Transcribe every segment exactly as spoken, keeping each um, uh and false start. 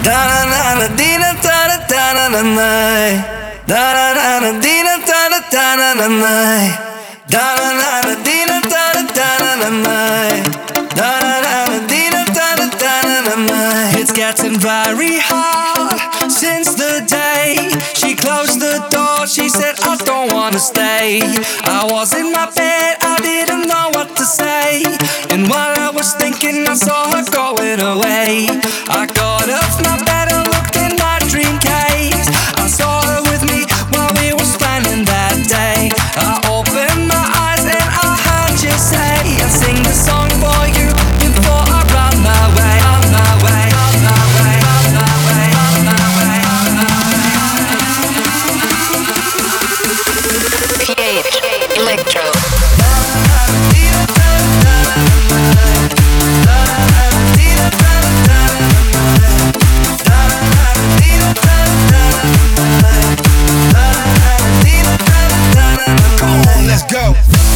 da da da da dina da da da da da da da da da dina da da da da da da da da da dina da da da da da da da da da dina da da da da da. It's getting very hard since the day she closed the door. She said I don't wanna stay. I was in my bed, I didn't know what to say, and while I was thinking I saw her going away. I got off my bed and looked in my dream case. I saw her with me while we were spending that day. I opened my eyes and I heard you say, I sing the song for you before I run away. On my way, on my way, on my way, on my way, on my way. P H Electro. Let's go.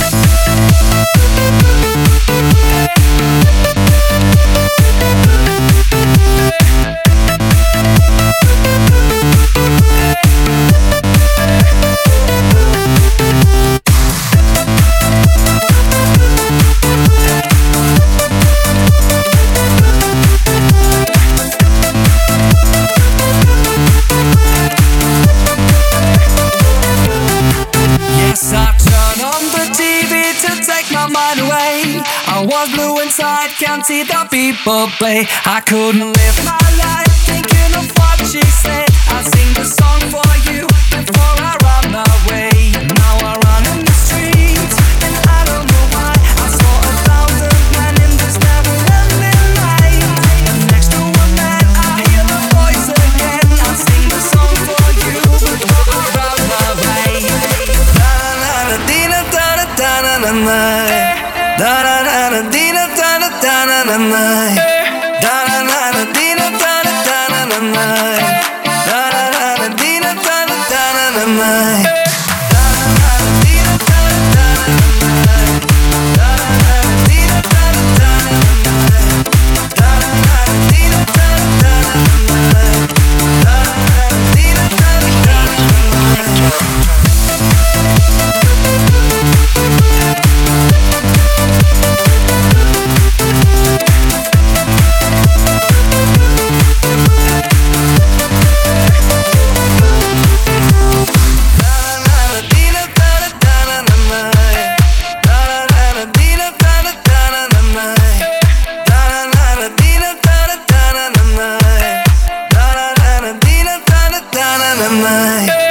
Yes, I turned on the T V to take my mind away. I was blue inside, can't see the people play. I couldn't live my life thinking of what she said. I sing the song for you before I run away. Now I run in the streets and I don't know why. I saw a thousand men in this never-ending night, and next to a man I hear a voice again. I sing the song for you before I run away. Dina da da da da da da da da da dina da da da da da da da da da dina da da da da da da da da da dina da da da da da. Night.